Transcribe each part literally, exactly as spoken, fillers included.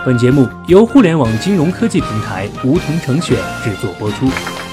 本节目由互联网金融科技平台梧桐城选制作播出。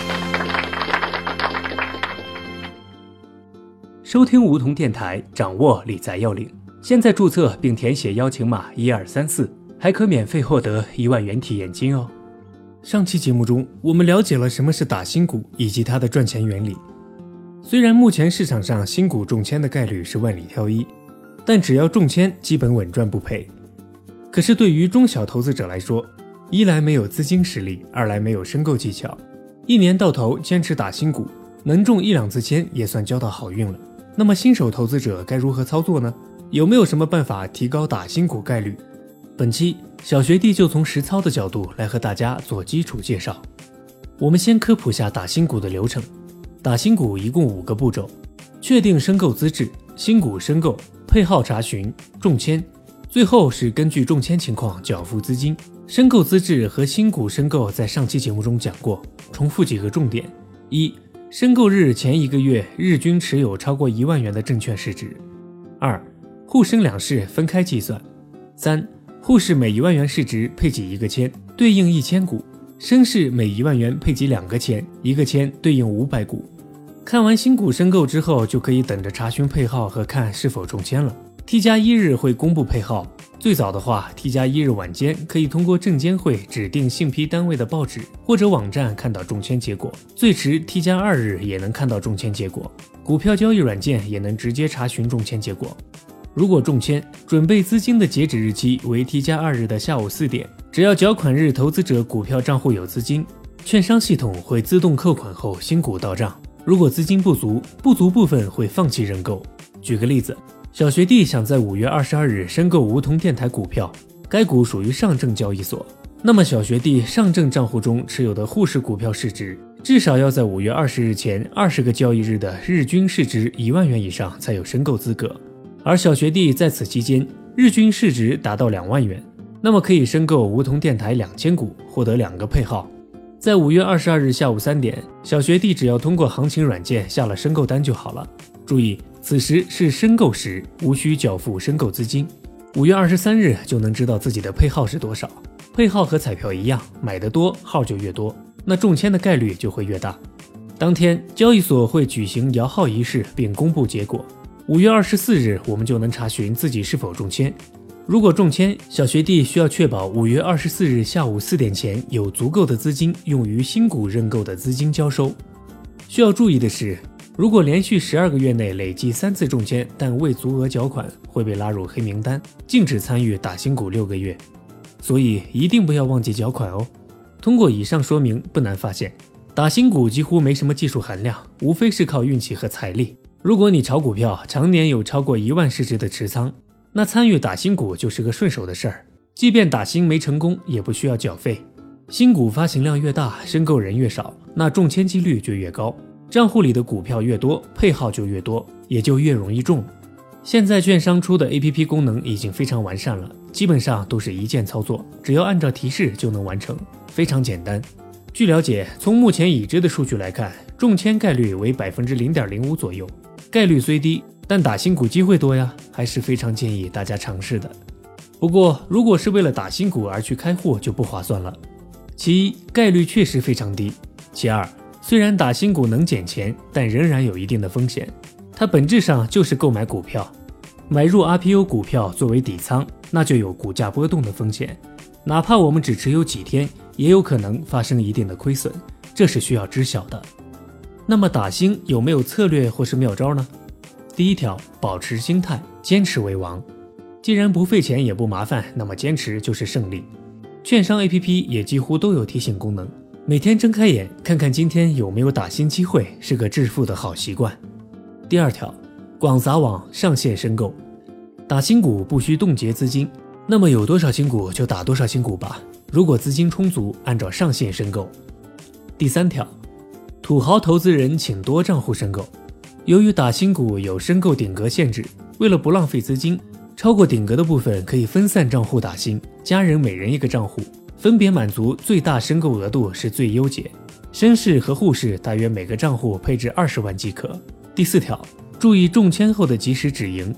收听梧桐电台，掌握理财要领。现在注册并填写邀请码一二三四，还可免费获得一万元体验金哦。上期节目中，我们了解了什么是打新股以及它的赚钱原理。虽然目前市场上新股中签的概率是万里挑一，但只要中签，基本稳赚不赔。可是对于中小投资者来说，一来没有资金实力，二来没有申购技巧，一年到头坚持打新股，能中一两次签也算交到好运了。那么新手投资者该如何操作呢？有没有什么办法提高打新股概率？本期小学弟就从实操的角度来和大家做基础介绍。我们先科普下打新股的流程。打新股一共五个步骤：确定申购资质、新股申购、配号查询、中签，最后是根据中签情况缴付资金。申购资质和新股申购在上期节目中讲过，重复几个重点：一、申购日前一个月日均持有超过一万元的证券市值；二、沪深两市分开计算；三、沪市每一万元市值配给一个签，对应一千股；深市每一万元配给两个签，一个签对应五百股。看完新股申购之后，就可以等着查询配号和看是否中签了。T 加一日会公布配号，最早的话 T 加一日晚间可以通过证监会指定信批单位的报纸或者网站看到中签结果，最迟 T 加二日也能看到中签结果，股票交易软件也能直接查询中签结果。如果中签，准备资金的截止日期为 T 加二日的下午四点，只要缴款日投资者股票账户有资金，券商系统会自动扣款后新股到账。如果资金不足，不足部分会放弃认购。举个例子，小学弟想在五月二十二日申购梧桐电台股票，该股属于上证交易所，那么小学弟上证账户中持有的沪市股票市值至少要在五月二十日前二十个交易日的日均市值一万元以上才有申购资格。而小学弟在此期间日均市值达到两万元，那么可以申购梧桐电台两千股，获得两个配号。在五月二十二日下午三点，小学弟只要通过行情软件下了申购单就好了。注意，此时是申购时，无需缴付申购资金。五月二十三日就能知道自己的配号是多少。配号和彩票一样，买得多号就越多，那中签的概率就会越大。当天交易所会举行摇号仪式并公布结果。五月二十四日我们就能查询自己是否中签。如果中签，小学弟需要确保五月二十四日下午四点前有足够的资金用于新股认购的资金交收。需要注意的是，如果连续十二个月内累计三次中签但未足额缴款，会被拉入黑名单，禁止参与打新股六个月。所以一定不要忘记缴款哦。通过以上说明，不难发现，打新股几乎没什么技术含量，无非是靠运气和财力。如果你炒股票常年有超过一万市值的持仓，那参与打新股就是个顺手的事儿，即便打新没成功也不需要缴费。新股发行量越大，申购人越少，那中签几率就越高，账户里的股票越多，配号就越多，也就越容易中。现在券商出的 A P P 功能已经非常完善了，基本上都是一键操作，只要按照提示就能完成，非常简单。据了解，从目前已知的数据来看，中签概率为 百分之零点零五 左右，概率虽低，但打新股机会多呀，还是非常建议大家尝试的。不过如果是为了打新股而去开户就不划算了。其一，概率确实非常低；其二，虽然打新股能捡钱，但仍然有一定的风险。它本质上就是购买股票，买入 R P O 股票作为底仓，那就有股价波动的风险，哪怕我们只持有几天，也有可能发生一定的亏损，这是需要知晓的。那么打新有没有策略或是妙招呢？第一条，保持心态，坚持为王。既然不费钱也不麻烦，那么坚持就是胜利。券商 A P P 也几乎都有提醒功能，每天睁开眼看看今天有没有打新机会，是个致富的好习惯。第二条，广撒网，上线申购。打新股不需冻结资金，那么有多少新股就打多少新股吧，如果资金充足，按照上线申购。第三条，土豪投资人请多账户申购。由于打新股有申购顶格限制，为了不浪费资金，超过顶格的部分可以分散账户打新，家人每人一个账户，分别满足最大申购额度是最优解。深市和沪市大约每个账户配置二十万即可。第四条，注意中签后的及时止盈。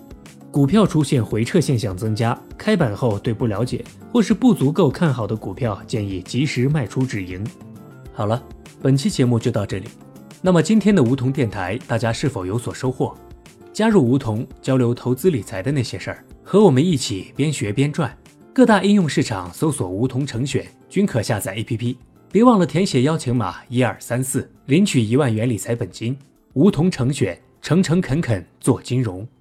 股票出现回撤现象增加，开板后对不了解或是不足够看好的股票，建议及时卖出止盈。好了，本期节目就到这里。那么今天的梧桐电台，大家是否有所收获？加入梧桐，交流投资理财的那些事儿，和我们一起边学边赚。各大应用市场搜索梧桐成选，均可下载 A P P。别忘了填写邀请码一二三四，领取一万元理财本金。梧桐成选，诚诚恳恳做金融。